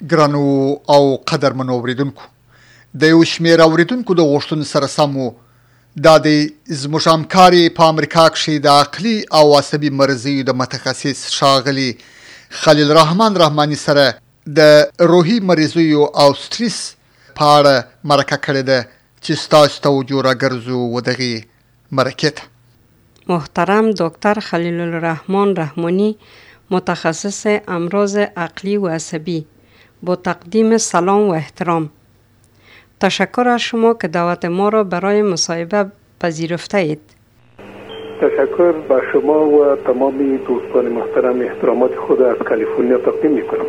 ګرانو او قدرمنو اوریدونکو، د یو شمېر اوریدونکو د غوښتنو سره سم وو دا د زموږ همکاري په امریکا کښې د عقلي او عصبي مرضیو د متخصص ښاغلي خلیل الرحمن رحماني سره د روحي مرضیو او سټریس په اړه مرکه کړې ده چې ستاسو توجه راګرځو و دغې مرکې ته. محترم دکتر خلیل الرحمن رحمانی، متخصص امراض عقلی و عصبی، با تقدیم سلام و احترام. تشکر از شما که دعوت ما را برای مصاحبه پذیرفته اید. تشکر به شما و تمامی دوستان محترم احترامات خود از کالیفرنیا تقدیم میکنم.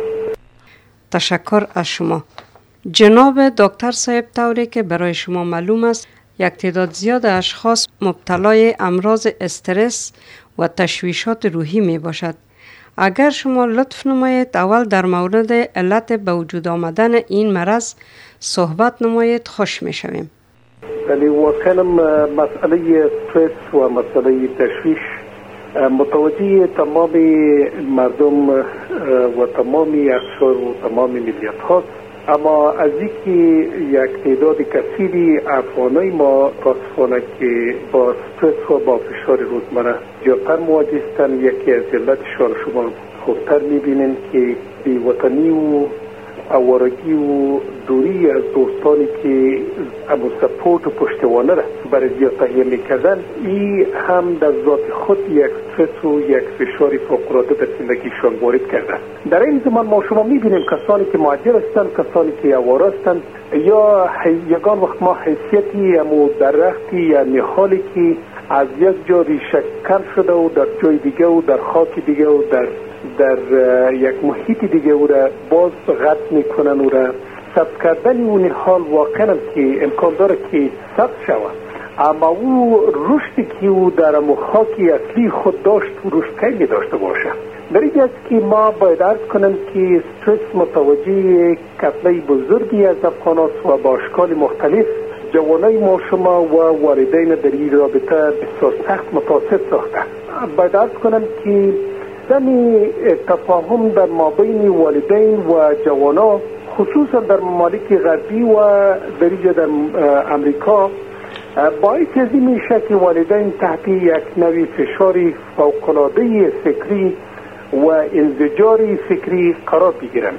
تشکر از شما. جناب دکتر صاحب، طوری که برای شما معلوم است یک تعداد زیاد اشخاص مبتلای امراض استرس و تشویشات روحی می باشد. اگر شما لطف نمایید اول در مورد علت به وجود آمدن این مرض صحبت نمایید، خوش می شویم. ولی واقعا مسئله استرس و مسئله تشویش متوجه تمام مردم و تمامی اقشار و تمام ملیت هاست، اما از اینکه یک تعداد کثیری افغانای ما متاسفانه که با استرس و با فشار روزمره زیادتر مواجه هستند، یکی از علتشان شما خوبتر میبینید که بی‌وطنی و آوارگی و دوری از دوستانی که امو سپورت و پشتوانه را برای زیاد تهیه میکردن، این هم در ذات خود یک استرس و یک فشار فوق‌العاده در زندگیشان وارد کرده. در این زمان ما شما میبینیم کسانی که مهاجر هستند، کسانی که آواره هستند، یا یگان وقت ما حیثیتی امو درختی یا نهالی که از یک جا ریشه کن شده و در جای دیگه و در خاک دیگه و در یک محیط دیگه او را باز قطع میکنن و را ثبت کردن اون حال واقعا که امکان داره که ثبت شود، اما او رشدی که او در خاکی اصلی خود داشت و رشد خیلی داشته باشه. در این است که ما باید عرض کنم که استرس متوجه کتله بزرگی از افغان است و با اشکال مختلف جوانای ما شما و والدین در این رابطه بسیار سخت متاثر ساخته. باید عرض کنم که دمی تفاهم در مابین والدین و جوانا خصوصا در ممالک غربی و در امریکا باعث از این میشه که والدین تحت یک نوع فشار فوق‌العاده فکری و انزجار فکری قرار بگیرند.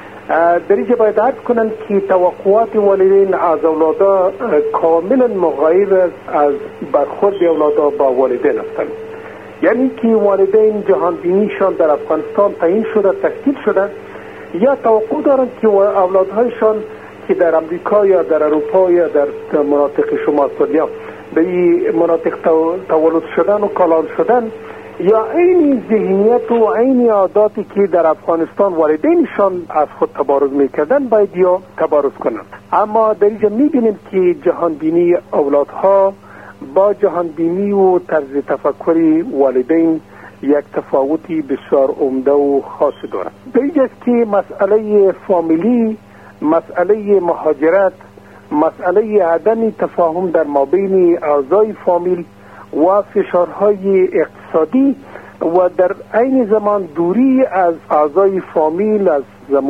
در اینجا باید عرض کنم که توقعات والدین از اولادا کاملا مغایر از برخورد اولادا با والدین هستند. یعنی که والدین جهانبینیشان در افغانستان تعیین شده، تشکیل شده، یا توقع دارند که اولادهایشان که در امریکا یا در اروپا یا در مناطق شمال استرالیا به این مناطق تولد شدن و کلان شدن، یا این ذهنیت و این عاداتی که در افغانستان والدینشان از خود تبارز میکردن باید یا تبارز کنند. اما در اینجا میبینیم که جهانبینی اولادها با جهانبینی و طرز تفکر والدین یک تفاوتی بسیار عمده و خاص دارد. در اینجاست که مسئله فامیلی، مسئله مهاجرت، مسئله عدم تفاهم در مابین اعضای فامیل و فشارهای اقتصادی و در عین زمان دوری از اعضای فامیل، از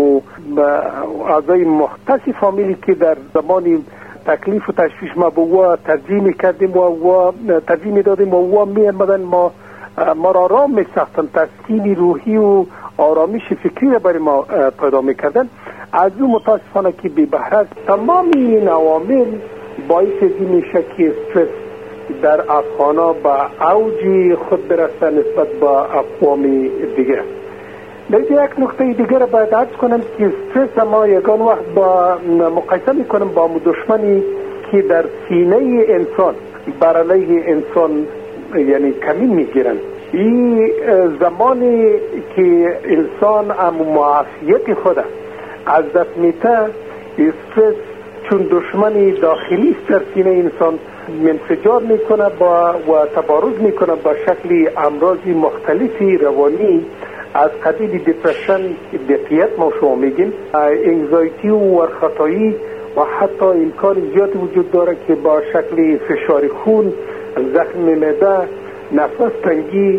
اعضای مختص فامیلی که در زمان تکلیف و تشویش ما به او ترجیح میکردیم و ترجیح میدادیم و او میامدن ما را آرام میساختن، تسکین روحی و آرامش فکری را برای ما پیدا میکردن. از او متاسفانه که بی بهره است. تمام این عوامل باعث این میشه که استرس در افغانا به اوج خود برسه نسبت با اقوام دیگه. لیکن یک نکته دیگر را باید عرض کنم که استرس ما یگان وقت با مقایسه میکنم با دشمنی که در سینه انسان بر علیه انسان یعنی کمین میگیرن. این زمانی که انسان معافیت خود از دست میته، استرس چون دشمنی داخلی در سینه انسان منفجار میکنه و تبارز میکنه با شکل امراضی مختلفی روانی از قبیل دپرشن، دپیت ما شما میگیم، انگزایتی و ورخطایی و حتی امکان زیادی وجود داره که با شکل فشار خون، زخم معده، نفس تنگی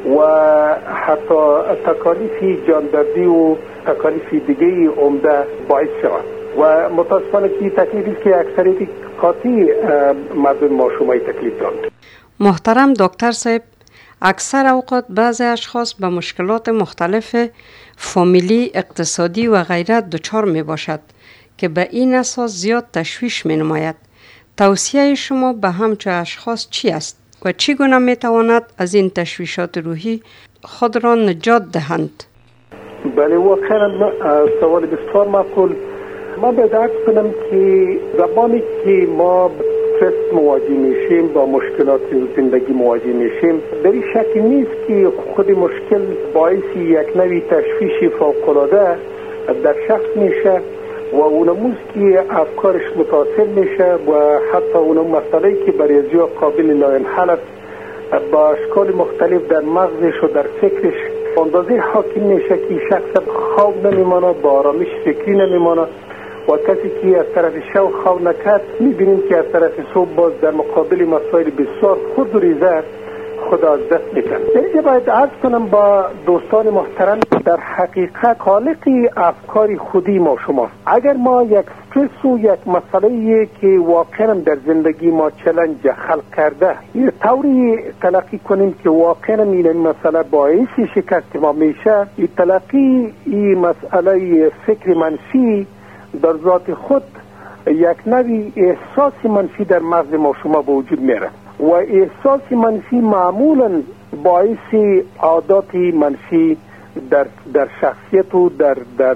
و حتی تکالیف جاندردی و تکالیف دیگه عمده باعث شود و متاسفانه که تکلیفی که اکثریت قاطی مردم ما شمای تکلیف دارند. محترم دکتر صاحب، اکثر اوقات بعضی اشخاص به مشکلات مختلف فامیلی، اقتصادی و غیره دچار می باشد که به این اساس زیاد تشویش می نماید. توصیه شما به همچون اشخاص چی است و چگونه می تواند از این تشویشات روحی خود را نجات دهند؟ بله، واقعا سوال بسیار معقول. ما باید عرض کنم که زمانی که ما استرس مواجه میشیم، با مشکلات زندگی مواجه میشیم، در این شک نیست که خود مشکل باعث یک نوع تشویش فوق‌العاده در شخص میشه و اونموز که افکارش متاثر میشه و حتی اونم مسئله که برای زیاد قابل لاانحل است با اشکال مختلف در مغزش و در فکرش اندازه حاکم میشه که شخص خواب نمیمانه، با آرامش فکری نمیمانه و کسی که از طرف شب خواب نکرد میبینیم که از طرف صبح باز در مقابل مسائل بسیار خود و ریزه خود از دست میکنه. در اینجا باید عرض کنم با دوستان محترم، در حقیقت خالق افکار خودی ما شما. اگر ما یک استرس و یک مسئله که واقعا در زندگی ما چالش خلق کرده یه طوری تلقی کنیم که واقعا این مسئله باعث شکست ما میشه، این تلقی این مسئله فکر منفی در ذات خود یک نوعی احساس منفی در مغز ما شما به وجود میاره و احساس منفی معمولا باعث عادات منفی در شخصیت و در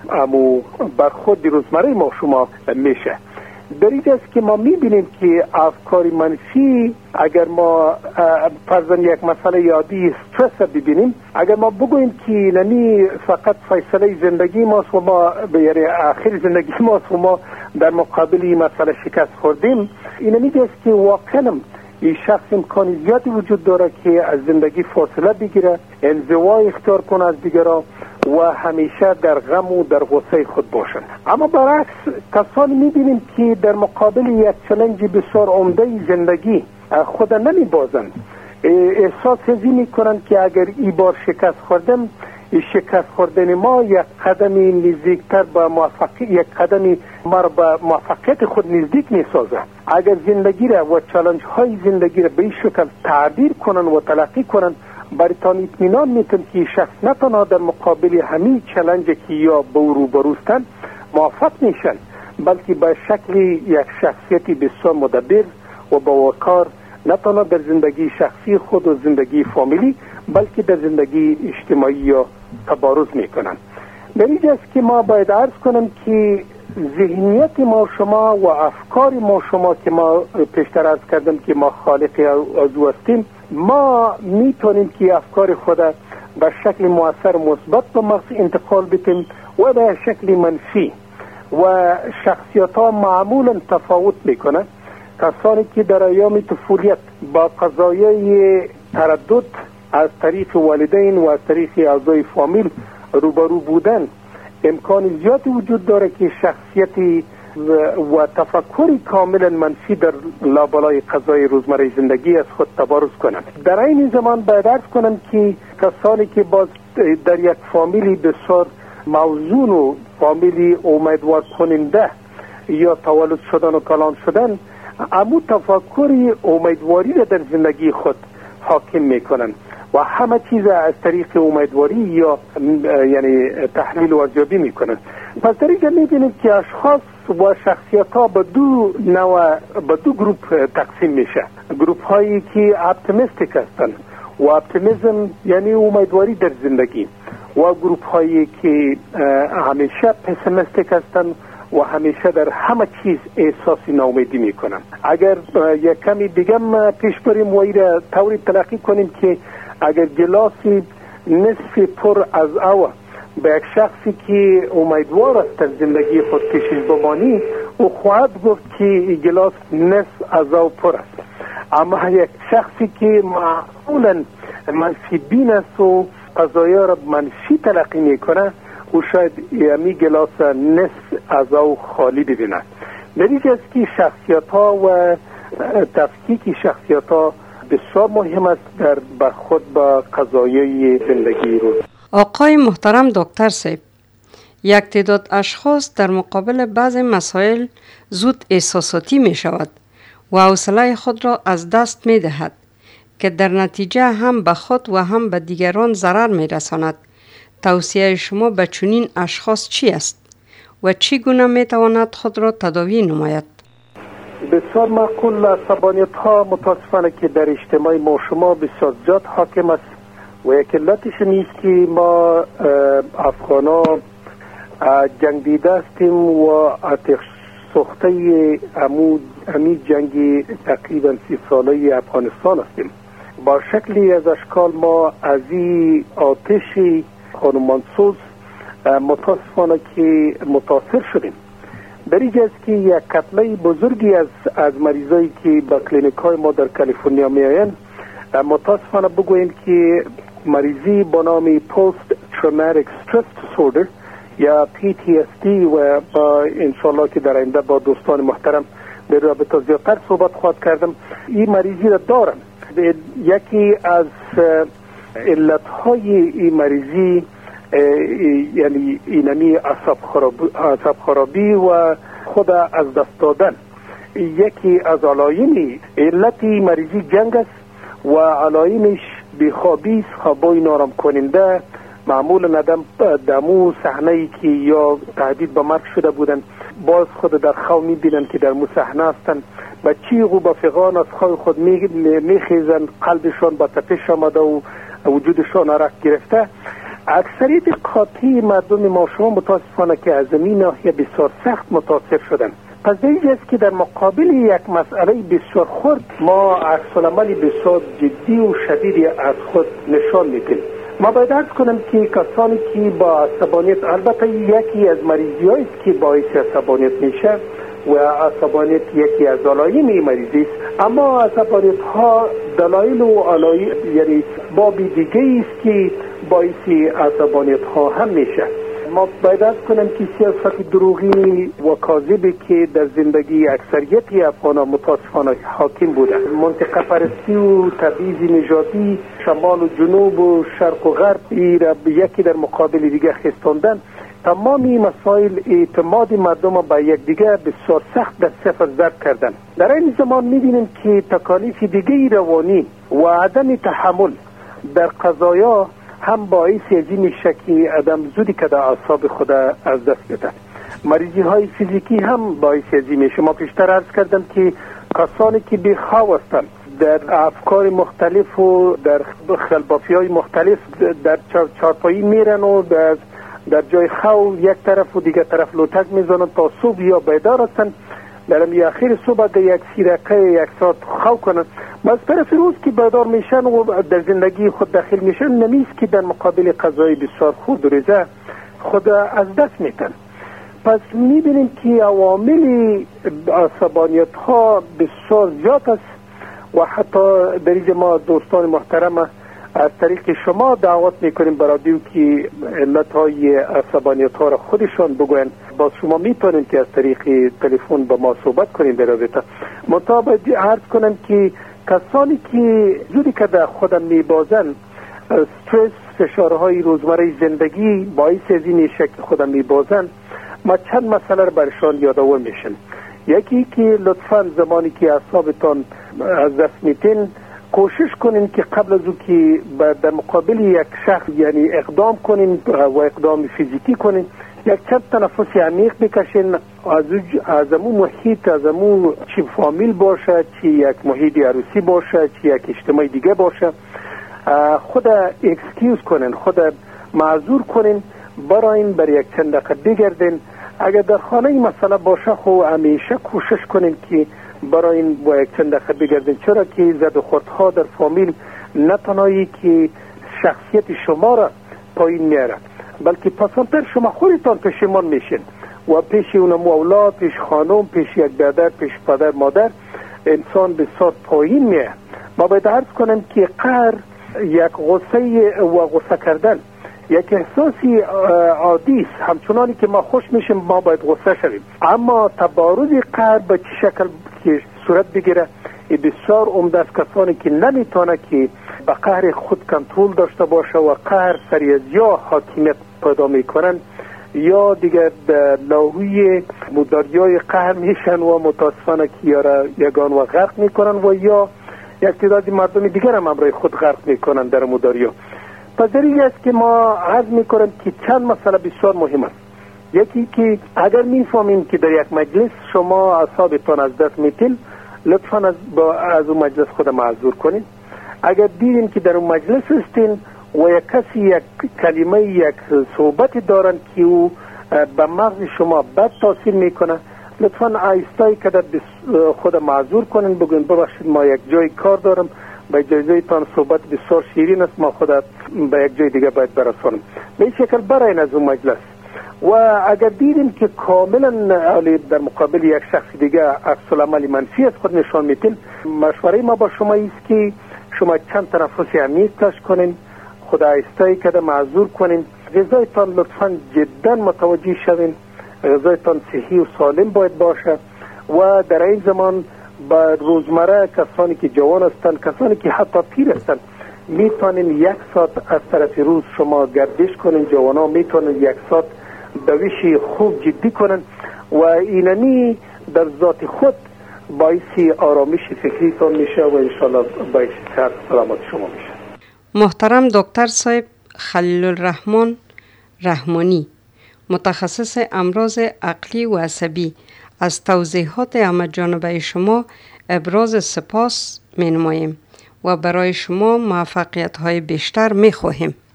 برخورد روزمره ما شما میشه. در این است که ما میبینیم که افکار منفی، اگر ما فرضاً یک مسئله یادی استرس ببینیم، اگر ما بگوییم که نمی فقط فیصله زندگی ماست و ما به آخر زندگی ماست و ما در مقابل این مسئله شکست خوردیم، این میگه است که واقعاً این شخص امکان زیادی وجود داره که از زندگی فاصله بگیره، انزوا اختیار کنه از دیگران و همیشه در غم و در غصه خود باشند. اما برعکس کسانی میبینیم که در مقابل یک چالش بسیار عمده زندگی خود نمی بازند، احساس ازی میکنند که اگر این بار شکست خوردم، شکست خوردن ما یک قدمی نزدیکتر به موفقیت، یک قدمی ما را به موفقیت خود نزدیک میسازه. اگر زندگی را و چالش های زندگی را به این شکل تعبیر کنن و تلقی کنن، برایتان اطمینان میتون که شخص نه تنها در مقابل همین چالش که یا به روبروستن موفق میشن، بلکه به شکل یک شخصیتی بسیار مدبر و با وقار نه تنها در زندگی شخصی خود و زندگی فامیلی، بلکه در زندگی اجتماعی یا تبارز میکنن. در اینجا است که ما باید عرض کنم که ذهنیت ما شما و افکار ما شما که ما پیشتر عرض کردم که ما خالق از او هستیم، ما میتونیم که افکار خود به شکل مؤثر مثبت به مغز انتقال بدیم و به شکل منفی و شخصیت ها معمولا تفاوت میکنه. کسانی که در ایام طفولیت با قضایای تردد از طریق والدین و از طریق اعضای فامیل روبرو بودن، امکان زیادی وجود داره که شخصیتی و تفکری کاملا منفی در لابلای قضای روزمره زندگی از خود تبارز کنند. در این زمان باید عرض کنم که کسانی که باز در یک فامیلی بسیار موزون و فامیلی امیدوار کننده یا تولد شدن و کلان شدن، امو تفکر امیدواری را در زندگی خود حاکم میکنن و همه چیز از طریق امیدواری یا یعنی تحلیل و ارزیابی میکنن. پس در اینجا میبینیم که اشخاص و شخصیت ها به دو نوع، به دو گروپ تقسیم میشه. گروپ هایی که اپتیمیستیک هستن و اپتیمیزم یعنی امیدواری در زندگی، و گروپ هایی که همیشه پسیمیستیک هستن و همیشه در همه چیز احساس ناامیدی میکنن. اگر یک کمی دیگه پیش بریم و ایره طوری تلقی کنیم که اگر گلاسی نصف پر از آب به یک شخصی که امیدوار است در زندگی خود کشش بمانی، او خواهد گفت که گلاس نصف از آب پر است. اما یک شخصی که معمولا منفی بین است و قضایا را منفی تلقی میکنه، او شاید یمی گلاس نصف از آب خالی ببیند. نتیجه است که شخصیت ها و تفکیک شخصیت ها بسیار مهم است در برخورد با قضایای زندگی روز. آقای محترم دکتر صاحب، یک تعداد اشخاص در مقابل بعض مسائل زود احساساتی می شود و حوصله خود را از دست می دهد که در نتیجه هم به خود و هم به دیگران ضرر می رساند. توصیه شما به چنین اشخاص چی است و چگونه می تواند خود را تداوی نماید؟ بسیار معقول، عصبانیت ها متاسفانه که در اجتماع ما شما بسیار زیاد حاکم است و یک علتش نیست که ما افغانا جنگ دیده هستیم و آتش سوخته امی جنگ تقریبا 30 ساله افغانستان هستیم. با شکلی از اشکال ما از این آتش خانمانسوز متاسفانه که متاثر شدیم. در اینجا است که یک کتله بزرگی از مریضایی که به کلینیک های ما در کالیفرنیا می آیند، متاسفانه بگوییم که مریضی با نام پست تروماتیک استرس دیسوردر یا PTSD و انشالله که در آینده با دوستان محترم در رابطه زیادتر صحبت خواهد کردم، این مریضی را دارم. یکی از علتهای این مریضی یعنی اینمی عصب خرابی و خود از دست دادن. یکی از علائم علتی مریضی جنگ است و علائمش بیخوابی است، خوابای نارام کننده، معمولا دمو صحنه‌ای که یا تهدید به مرگ شده بودن باز خود در خواب می‌بینن که در مو صحنه هستن، و چیغ و بافغان از خواب خود میخیزن، قلبشان با تپش آمده و وجودشان عرق گرفته. اکثریت قاطعی مردم ما شما متاسفانه که از این ناحیه بسیار سخت متاثر شدن. پس اینجا است که در مقابل یک مسئله بسیار خرد ما عکس‌العمل بسیار جدی و شدیدی از خود نشان میدیم. ما باید عرض کنم که کسانی که با عصبانیت، البته یکی از مریضی است که باعث عصبانیت میشه و عصبانیت یکی از علائم این مریضی است، اما عصبانیت ها دلایل و علائم یعنی بابی دیگه است که باعث عصبانیت ها هم میشه. ما باید عرض کنم که سیاست دروغی و کاذبی که در زندگی اکثریت افغانان متاسفانه حاکم بوده، منطقه پرستی و تبعیض نژادی، شمال و جنوب و شرق و غرب یکی در مقابل دیگه خستاندن، تمام این مسائل اعتماد مردم با یک دیگه بسیار سخت در صفر ضرب کردن. در این زمان میبینیم که تکالیف دیگه روانی و عدم تحمل در قضایا هم باعث ازی میشه که آدم زودی که در اعصاب خود از دست بده. مریضی های فیزیکی هم باعث ازی میشه. ما پیشتر عرض کردم که کسانی که بیخواب هستند، در افکار مختلف و در خلبافی های مختلف در چارپایی میرن و در جای خواب یک طرف و دیگر طرف لوتک میزنن تا صبح یا بیدار هستن، در اخیر صبح در یک سیرقه یک ساعت خواب کنن، باز طرف روز که بیدار میشن و در زندگی خود داخل میشن، نمیست که در مقابل قضای بسیار خود و ریزه خود از دست میتن. پس میبینیم که عوامل عصبانیت ها بسیار زیاد است و حتی در اینجا ما دوستان محترم از طریق شما دعوت میکنیم برای که علت های عصبانیت ها را خودشان بگوین. باز شما میتونید که از طریق تلفن با ما صحبت کنیم در رابطه. مطابق عرض کنم که کسانی که زودی که در خودم میبازن، استرس، فشارهای روزمره زندگی باعث از این شکل خودم میبازن، ما چند مسئله را برشان یادآور میشن. یکی که لطفاً زمانی که اعصابتان از دست میتین کوشش کنین که قبل از او که در مقابل یک شخص یعنی اقدام کنین و اقدام فیزیکی کنین، یک چند تنفس عمیق بکشین، از امون محیط، از امون چی فامیل باشه، چی یک محیط عروسی باشه، چی یک اجتماع دیگه باشه، خود اکسکیوز کنین، خود معذور کنین، براین بر یک چند دقیقه بگردین. اگر در خانه این مسئله باشه خو همیشه کوشش کنین که برای این با یک چند دقیقه بگردین، چرا که زد و خوردها در فامیل نه تنهایی که شخصیت شما را پایین میاره، بلکه پسانتر شما خودتان پشیمان میشین و پیش اونم اولاد، پیش خانم، پیش یک برادر، پیش پدر مادر انسان بسیار پایین میه. ما باید عرض کنم که قهر یک غصه و غصه کردن یک احساسی عادی است، همچنانی که ما خوش میشیم ما باید غصه شویم، اما تبارز قهر به چه شکل که صورت بگیره بسیار عمده است کسانی که نمیتونه که به قهر خود کنترل داشته باشه و قهر سری از یا حاکمیت پیدا میکنن یا دیگه لاهوی مداریای قهر میشن و متاسفانه که یگان و غرق میکنن و یا یک تعداد مردم دیگر هم امروی خود غرق میکنن در مداریا. پس در این است که ما عرض میکنم که چند مسئله بسیار مهم است. یکی که اگر میفهمیم که در یک مجلس شما اعصابتان از دست میتین، لطفاً از اون مجلس خود معذور کنید. اگر دیدین که در اون مجلس هستین و یک کسی یک کلمه یک صحبت دارن که او به مغز شما بد تاثیر میکنه، لطفاً آیسته که خود معذور کنین، بگوین ببخشید ما یک جای کار دارم، به اجازه تان صحبت بسیار شیرین است، ما خود به یک جای دیگه باید برسانم. به این شکل براین از اون مجلس. و اگر دیدیم که کاملا در مقابل یک شخص دیگه عکس العمل منفی از خود نشان میتین، مشوره ما با شما است که شما چند تنفس عمیق کش کنین، خود آیسته کده معذور کنین، غذایتان لطفاً جدا متوجه شوین، غذایتان صحی و سالم باید باشه و در این زمان با روزمره کسانی که جوان هستند، کسانی که حتی پیر هستند، میتونین 1 ساعت از طرف روز شما گردش کنین. جوانا میتونن 1 ساعت دویش خوب جدی کنن و اینمی در ذات خود باعث آرامش فکریتان میشه و انشالله باعث صحت سلامت شما میشه. محترم دکتر صاحب خلیل الرحمن رحمانی، متخصص امراض عقلی و عصبی، از توضیحات همه‌جانبه شما ابراز سپاس می نماییم و برای شما موفقیت های بیشتر می خواهیم.